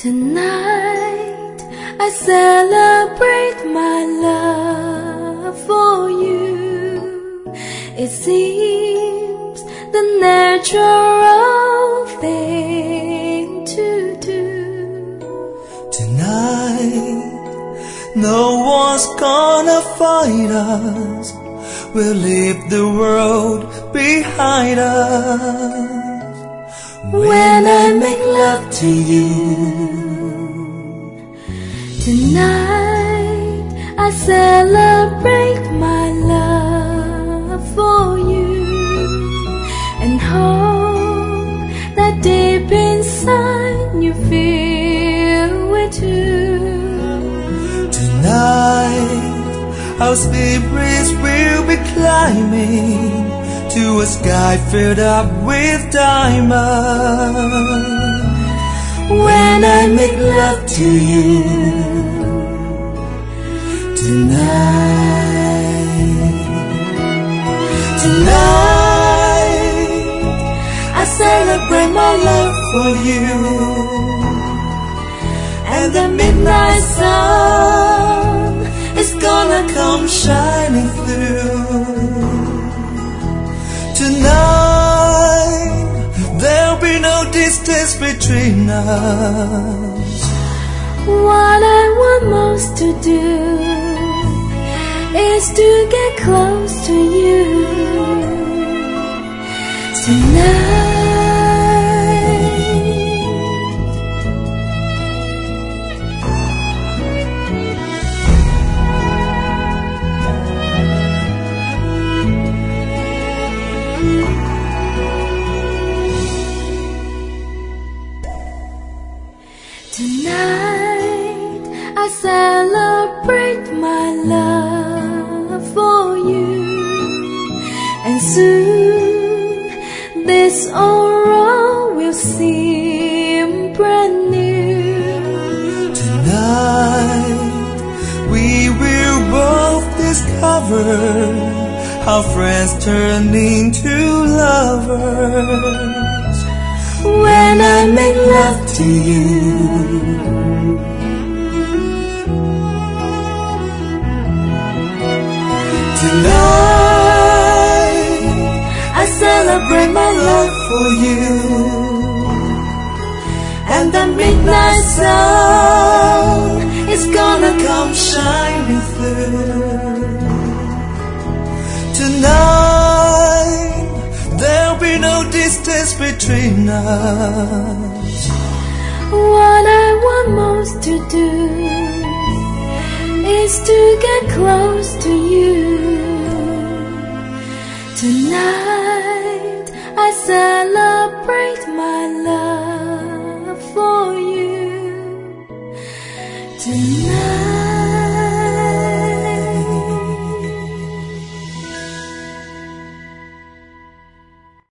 Tonight I celebrate my love for you. It seems the natural thing to do. Tonight no one's gonna fight us. We'll leave the world behind us. When I make love to you, tonight I celebrate my love for you, and hope that deep inside you feel it too. Tonight our spirits will be climbing to a sky filled up with diamonds. When I make love to you tonight I celebrate my love for you, and the midnight sun is gonna come shining through. Tonight there'll be no distance between us. What I want most to do is to get close to you tonight. Tonight I celebrate my love for you, and soon this aurora will seem brand new. Tonight we will both discover how friends turn into lovers. When I make love to you tonight I celebrate my love for you, and the midnight sun is gonna come shining through. Tonight there'll be no distance between us. What I want most to do is to get close to you tonight. I celebrate